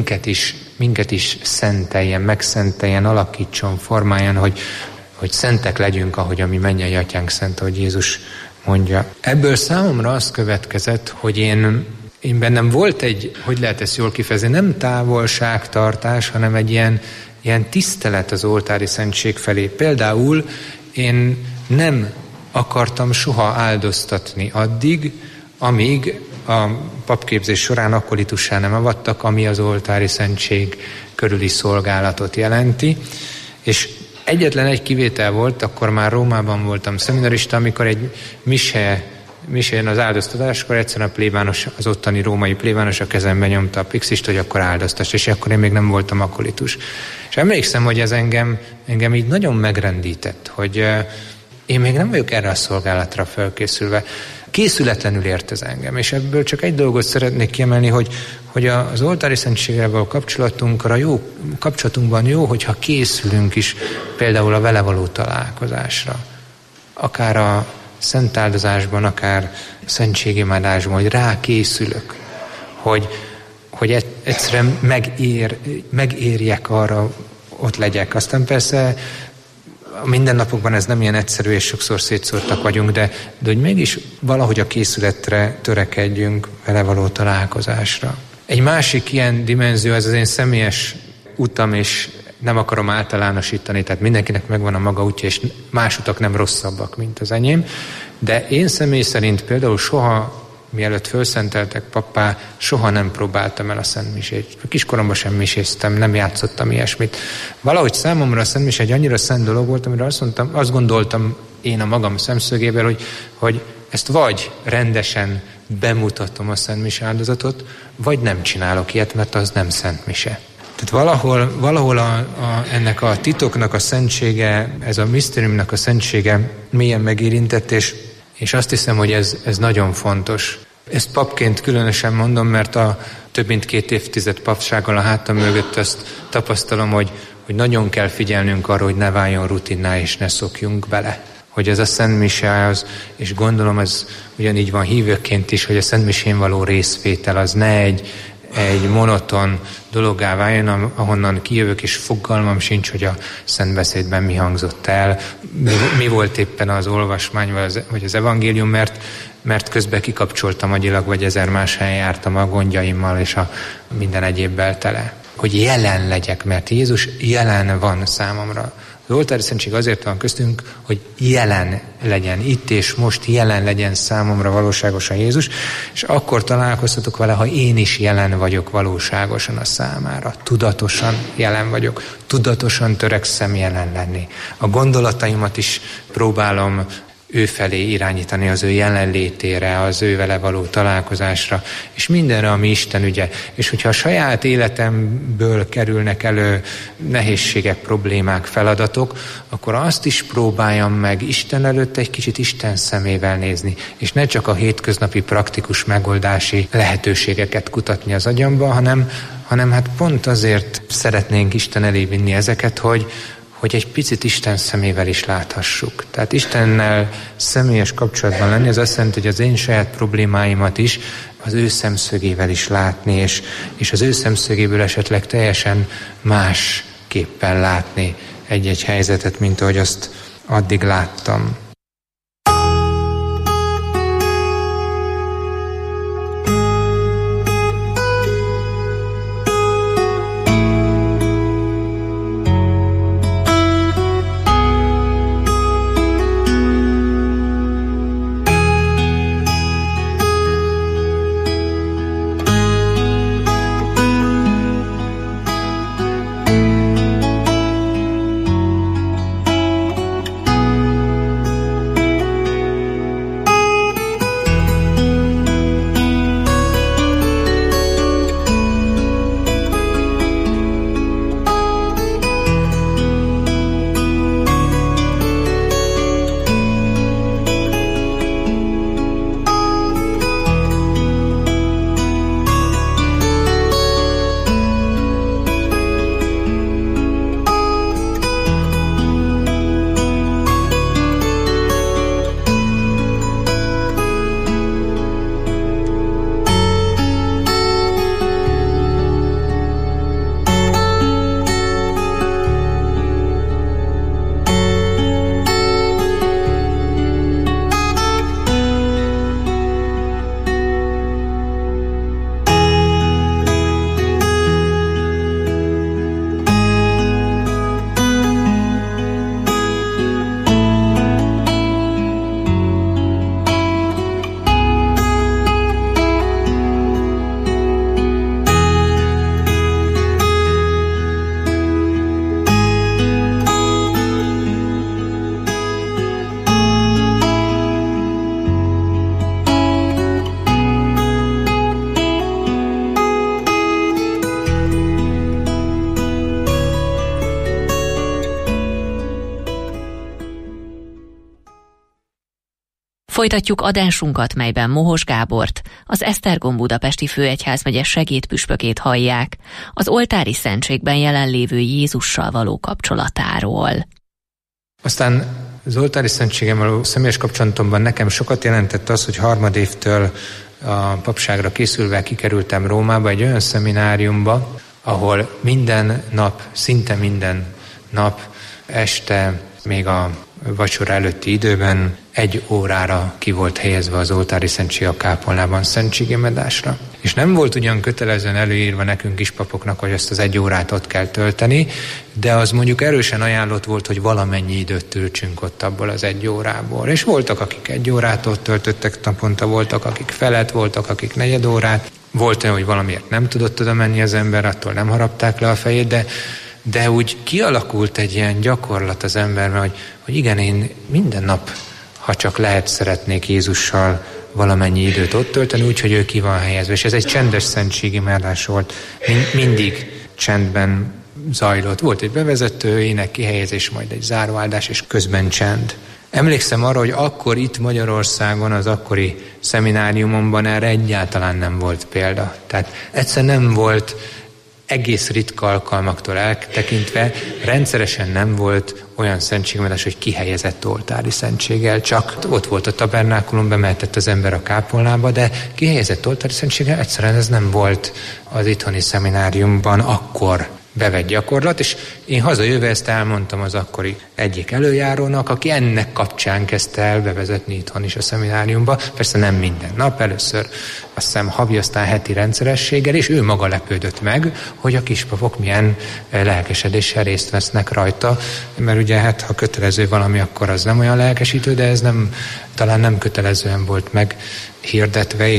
minket is szenteljen, megszenteljen, alakítson, formáljon, hogy szentek legyünk, ahogy a mi mennyei atyánk szent, ahogy Jézus mondja. Ebből számomra az következett, hogy én bennem volt egy, hogy lehet ezt jól kifejezni, nem távolságtartás, hanem egy ilyen tisztelet az oltári szentség felé. Például én nem akartam soha áldoztatni addig, amíg a papképzés során akkolitussá nem avattak, ami az oltári szentség körüli szolgálatot jelenti. És egyetlen egy kivétel volt, akkor már Rómában voltam szeminarista, amikor egy misén az áldoztatáskor egyszerűen a plébános, az ottani római plébános a kezembe nyomta a pixist, hogy akkor áldoztass, és akkor én még nem voltam akkolitus. És emlékszem, hogy ez engem így nagyon megrendített, hogy én még nem vagyok erre a szolgálatra felkészülve. Készületlenül ért ez engem, és ebből csak egy dolgot szeretnék kiemelni, hogy az oltári szentséggel való kapcsolatunkban jó, hogyha készülünk is például a vele való találkozásra. Akár a szent áldozásban, akár a szentségimádásban, hogy rákészülök, hogy egyszerűen megérjek arra, ott legyek. Aztán persze a mindennapokban ez nem ilyen egyszerű, és sokszor szétszórtak vagyunk, de hogy mégis valahogy a készületre törekedjünk, vele való találkozásra. Egy másik ilyen dimenzió, ez az én személyes utam, és nem akarom általánosítani, tehát mindenkinek megvan a maga útja, és más utak nem rosszabbak, mint az enyém, de én személy szerint például soha, mielőtt fölszenteltek pappá, soha nem próbáltam el a szentmisét. Kiskoromban sem miséztem, nem játszottam ilyesmit. Valahogy számomra a szentmise egy annyira szent dolog volt, amire azt gondoltam én a magam szemszögéből, hogy ezt vagy rendesen bemutatom a szentmise áldozatot, vagy nem csinálok ilyet, mert az nem szentmise. Tehát valahol ennek a titoknak a szentsége, ez a misztériumnak a szentsége mélyen megérintett, és azt hiszem, hogy ez nagyon fontos. Ezt papként különösen mondom, mert a több mint 2 évtized papsággal a hátam mögött azt tapasztalom, hogy nagyon kell figyelnünk arra, hogy ne váljon rutinná, és ne szokjunk bele. Hogy ez a szentmise az, és gondolom ez ugyanígy van hívőként is, hogy a szentmisén való részvétel az ne egy monoton dologgá váljon, ahonnan kijövök, és fogalmam sincs, hogy a szentbeszédben mi hangzott el, mi volt éppen az olvasmány, vagy az evangélium, mert közben kikapcsoltam agyilag, vagy 1000 más helyen jártam a gondjaimmal, és a minden egyébbel tele. Hogy jelen legyek, mert Jézus jelen van számomra. Az oltári szentség azért van köztünk, hogy jelen legyen, itt és most jelen legyen számomra valóságosan Jézus, és akkor találkozhatok vele, ha én is jelen vagyok valóságosan a számára. Tudatosan jelen vagyok, tudatosan törekszem jelen lenni. A gondolataimat is próbálom ő felé irányítani, az ő jelenlétére, az ő vele való találkozásra, és mindenre, ami Isten ügye. És hogyha a saját életemből kerülnek elő nehézségek, problémák, feladatok, akkor azt is próbáljam meg Isten előtt egy kicsit Isten szemével nézni, és ne csak a hétköznapi praktikus megoldási lehetőségeket kutatni az agyamba, hanem hát pont azért szeretnénk Isten elé vinni ezeket, hogy egy picit Isten szemével is láthassuk. Tehát Istennel személyes kapcsolatban lenni, az azt jelenti, hogy az én saját problémáimat is az ő szemszögével is látni, és az ő szemszögéből esetleg teljesen másképpen látni egy-egy helyzetet, mint ahogy azt addig láttam. Folytatjuk adásunkat, melyben Mohos Gábort, az Esztergom budapesti főegyházmegye segédpüspökét hallják, az oltári szentségben jelenlévő Jézussal való kapcsolatáról. Aztán az oltári szentségem való személyes kapcsolatomban nekem sokat jelentett az, hogy harmadévtől a papságra készülve kikerültem Rómába, egy olyan szemináriumba, ahol minden nap, szinte minden nap este, még a vacsora előtti időben 1 órára ki volt helyezve az oltári szentség a kápolnában szentségimádásra. És nem volt ugyan kötelezően előírva nekünk is papoknak, hogy ezt az 1 órát ott kell tölteni, de az mondjuk erősen ajánlott volt, hogy valamennyi időt töltsünk ott abból az 1 órából. És voltak, akik 1 órát ott töltöttek naponta, voltak, akik felet, voltak, akik 4 órát. Volt olyan, hogy valamiért nem tudott oda menni az ember, attól nem harapták le a fejét, de úgy kialakult egy ilyen gyakorlat az emberben, hogy igen, én minden nap, ha csak lehet, szeretnék Jézussal valamennyi időt ott tölteni, úgyhogy ő ki van helyezve. És ez egy csendes szentségimádás volt. Mindig csendben zajlott. Volt egy bevezető, ének kihelyezés, majd egy záróáldás, és közben csend. Emlékszem arra, hogy akkor itt Magyarországon, az akkori szemináriumomban erre egyáltalán nem volt példa. Tehát egyszer nem volt, egész ritka alkalmaktól eltekintve, rendszeresen nem volt olyan szentségimádás, hogy kihelyezett oltári szentséggel, csak ott volt a tabernákulum, bemehetett az ember a kápolnába, de kihelyezett oltári szentséggel egyszerűen ez nem volt az itthoni szemináriumban akkor bevett gyakorlat, és én hazajöve ezt elmondtam az akkori egyik előjárónak, aki ennek kapcsán kezdte el bevezetni itthon is a szemináriumba. Persze nem minden nap, először azt hiszem havi, aztán heti rendszerességgel, és ő maga lepődött meg, hogy a kispapok milyen lelkesedéssel részt vesznek rajta, mert ugye hát ha kötelező valami, akkor az nem olyan lelkesítő, de ez talán nem kötelezően volt meghirdetve,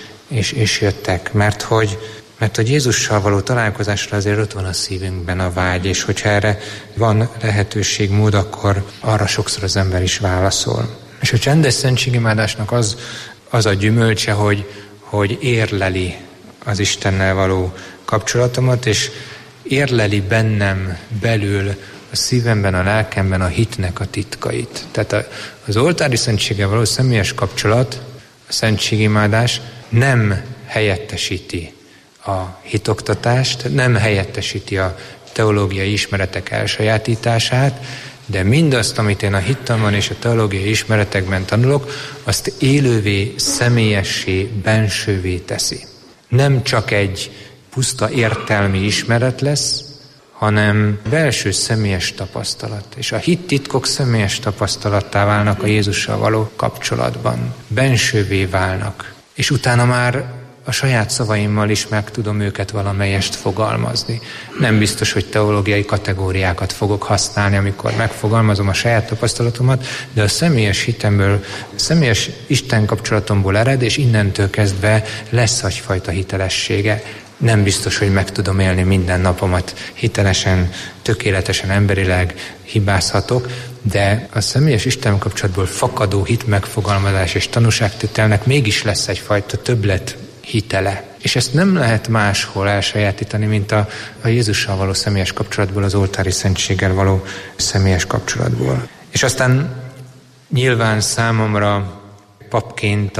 és jöttek, mert hogy Jézussal való találkozásra azért ott van a szívünkben a vágy, és hogyha erre van lehetőség, mód, akkor arra sokszor az ember is válaszol. És a csendes szentségimádásnak az a gyümölcse, hogy érleli az Istennel való kapcsolatomat, és érleli bennem belül a szívemben, a lelkemben a hitnek a titkait. Tehát az oltári szentséggel való személyes kapcsolat, a szentségimádás nem helyettesíti a hitoktatást, nem helyettesíti a teológiai ismeretek elsajátítását, de mindazt, amit én a hittamban és a teológiai ismeretekben tanulok, azt élővé, személyessé, bensővé teszi. Nem csak egy puszta értelmi ismeret lesz, hanem belső személyes tapasztalat. És a hittitkok személyes tapasztalattá válnak a Jézussal való kapcsolatban. Bensővé válnak. És utána már a saját szavaimmal is meg tudom őket valamelyest fogalmazni. Nem biztos, hogy teológiai kategóriákat fogok használni, amikor megfogalmazom a saját tapasztalatomat, de a személyes hitemből, a személyes Isten kapcsolatomból ered, és innentől kezdve lesz egyfajta hitelessége. Nem biztos, hogy meg tudom élni minden napomat hitelesen, tökéletesen, emberileg hibázhatok, de a személyes Isten kapcsolatból fakadó hit megfogalmazás és tanúságtételnek mégis lesz egyfajta többlet hitele. És ezt nem lehet máshol elsajátítani, mint a Jézussal való személyes kapcsolatból, az oltári szentséggel való személyes kapcsolatból. És aztán nyilván számomra papként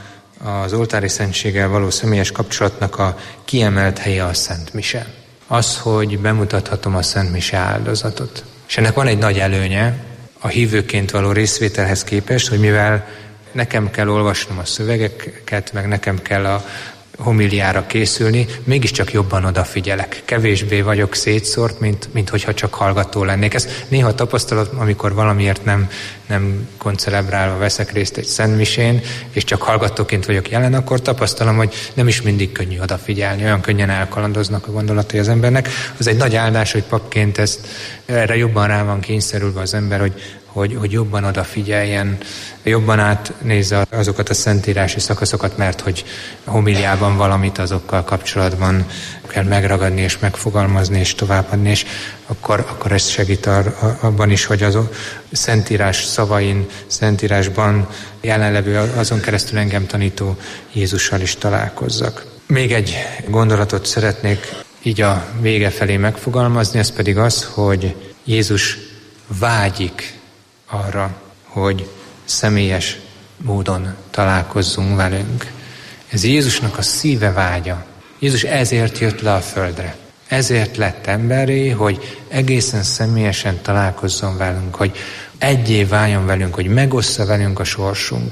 az oltári szentséggel való személyes kapcsolatnak a kiemelt helye a Szent Mise. Az, hogy bemutathatom a Szent Mise áldozatot. És ennek van egy nagy előnye a hívőként való részvételhez képest, hogy mivel nekem kell olvasnom a szövegeket, meg nekem kell a homiliára készülni, mégiscsak jobban odafigyelek. Kevésbé vagyok szétszórt, mint hogyha csak hallgató lennék. Ez néha tapasztalat, amikor valamiért nem koncelebrálva veszek részt egy szentmisén, és csak hallgatóként vagyok jelen, akkor tapasztalom, hogy nem is mindig könnyű odafigyelni, olyan könnyen elkalandoznak a gondolatai az embernek. Az egy nagy áldás, hogy papként erre jobban rá van kényszerülve az ember, hogy jobban odafigyeljen, jobban átnézze azokat a szentírási szakaszokat, mert hogy homiliában valamit azokkal kapcsolatban kell megragadni és megfogalmazni és továbbadni, és akkor ez segít abban is, hogy az szentírás szavain, szentírásban jelenlevő, azon keresztül engem tanító Jézussal is találkozzak. Még egy gondolatot szeretnék így a vége felé megfogalmazni, ez pedig az, hogy Jézus vágyik arra, hogy személyes módon találkozzunk velünk. Ez Jézusnak a szíve vágya. Jézus ezért jött le a földre. Ezért lett emberré, hogy egészen személyesen találkozzon velünk, hogy egyé váljon velünk, hogy megossza velünk a sorsunkat.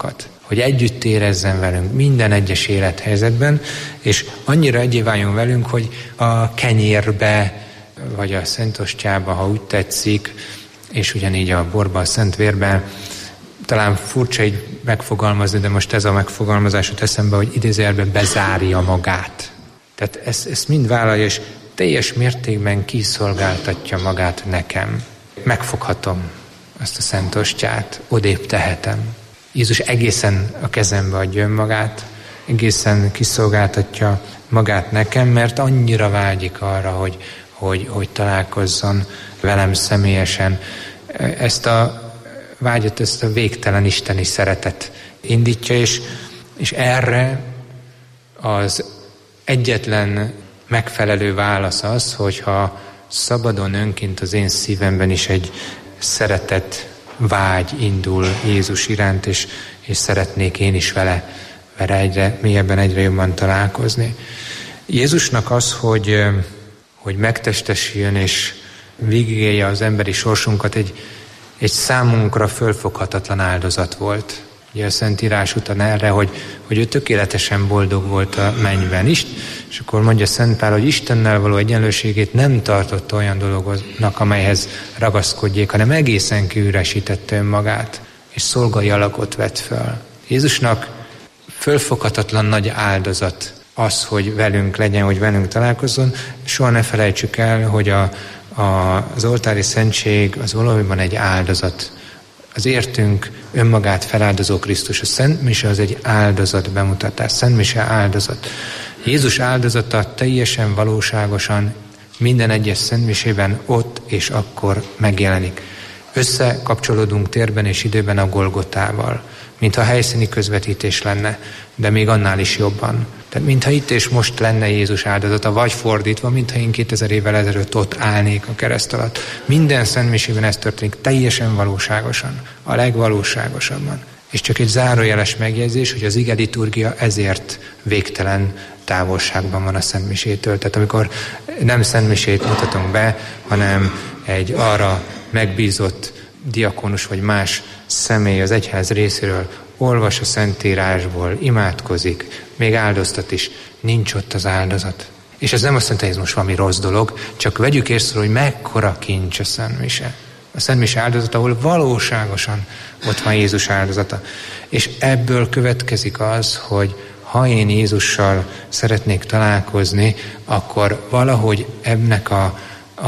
hogy együtt érezzen velünk minden egyes élethelyzetben, és annyira egyé váljon velünk, hogy a kenyérbe, vagy a Szent Ostjába, ha úgy tetszik, és ugyanígy a borba, a Szent Vérbe, talán furcsa így megfogalmazni, de most ez a megfogalmazás jut eszembe, hogy idézőjelben bezárja magát. Tehát ezt mind vállalja, és teljes mértékben kiszolgáltatja magát nekem. Megfoghatom azt a Szent Ostját, odébb tehetem. Jézus egészen a kezembe adja önmagát, egészen kiszolgáltatja magát nekem, mert annyira vágyik arra, hogy találkozzon velem személyesen. Ezt a vágyat, ezt a végtelen isteni szeretet indítja, és erre az egyetlen megfelelő válasz az, hogyha szabadon önként az én szívemben is egy szeretet vágy indul Jézus iránt, és szeretnék én is vele egyre mélyebben, egyre jobban találkozni. Jézusnak az, hogy megtestesüljön és végigélje az emberi sorsunkat, egy számunkra fölfoghatatlan áldozat volt. Ugye a Szentírás utal erre, hogy ő tökéletesen boldog volt a mennyben is, és akkor mondja Szent Pál, hogy Istennel való egyenlőségét nem tartotta olyan dolognak, amelyhez ragaszkodjék, hanem egészen kiüresítette önmagát, és szolgai alakot vett föl. Jézusnak fölfoghatatlan nagy áldozat az, hogy velünk legyen, hogy velünk találkozzon. Soha ne felejtsük el, hogy az oltári szentség az valójában egy áldozat. Az értünk önmagát feláldozó Krisztus. A Szent Mise az egy áldozat bemutatás. Szent Mise áldozat. Jézus áldozata teljesen valóságosan minden egyes Szent Misében ott és akkor megjelenik. Összekapcsolódunk térben és időben a Golgotával, mintha helyszíni közvetítés lenne, de még annál is jobban. Tehát mintha itt és most lenne Jézus áldozata, vagy fordítva, mintha én 2000 évvel ezelőtt ott állnék a kereszt alatt. Minden Szent Misében ez történik teljesen valóságosan, a legvalóságosabban. És csak egy zárójeles megjegyzés, hogy az ige liturgia ezért végtelen távolságban van a Szent Misétől. Tehát amikor nem Szent Misét mutatunk be, hanem egy arra megbízott diakonus vagy más személy az egyház részéről olvas a Szentírásból, imádkozik, még áldoztat is, nincs ott az áldozat. És ez nem azt jelenti, hogy ez most valami rossz dolog, csak vegyük észre, hogy mekkora kincs a Szent Mise. A Szent Mise áldozata, ahol valóságosan ott van Jézus áldozata. És ebből következik az, hogy ha én Jézussal szeretnék találkozni, akkor valahogy ennek a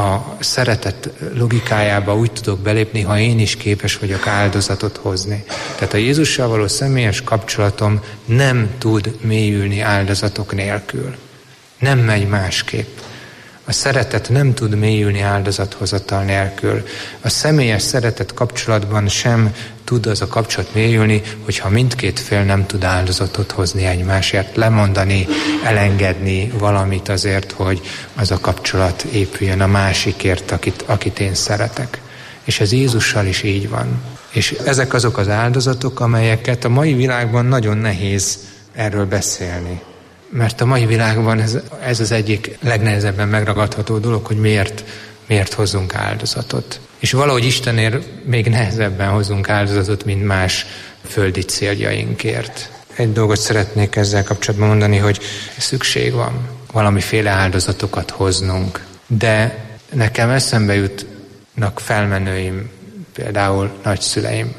szeretet logikájába úgy tudok belépni, ha én is képes vagyok áldozatot hozni. Tehát a Jézussal való személyes kapcsolatom nem tud mélyülni áldozatok nélkül. Nem megy másképp. A szeretet nem tud mélyülni áldozathozatal nélkül. A személyes szeretet kapcsolatban sem tud az a kapcsolat mélyülni, hogyha mindkét fél nem tud áldozatot hozni egymásért, lemondani, elengedni valamit azért, hogy az a kapcsolat épüljön a másikért, akit én szeretek. És ez Jézussal is így van. És ezek azok az áldozatok, amelyeket a mai világban nagyon nehéz erről beszélni. Mert a mai világban ez az egyik legnehezebben megragadható dolog, hogy miért hozzunk áldozatot. És valahogy Istenért még nehezebben hozunk áldozatot, mint más földi céljainkért. Egy dolgot szeretnék ezzel kapcsolatban mondani, hogy szükség van valamiféle áldozatokat hoznunk. De nekem eszembe jutnak felmenőim, például nagyszüleim,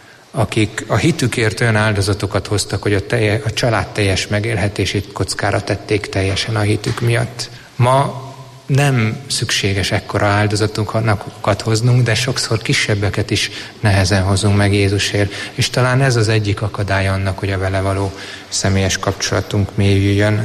akik a hitükért olyan áldozatokat hoztak, hogy a család teljes megélhetését kockára tették teljesen a hitük miatt. Ma nem szükséges ekkora áldozatokat hoznunk, de sokszor kisebbeket is nehezen hozunk meg Jézusért. És talán ez az egyik akadály annak, hogy a vele való személyes kapcsolatunk mélyüljön.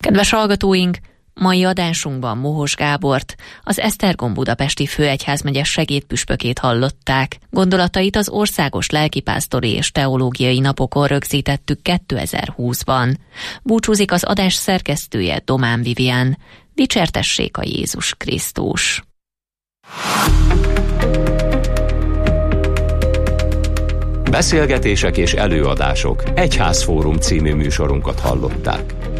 Kedves hallgatóink, mai adásunkban Mohos Gábort, az Esztergom budapesti főegyházmegye segédpüspökét hallották. Gondolatait az Országos Lelkipásztori és Teológiai Napokon rögzítettük 2020-ban. Búcsúzik az adás szerkesztője, Domán Vivian. Dicsértessék a Jézus Krisztus! Beszélgetések és előadások Egyházfórum című műsorunkat hallották.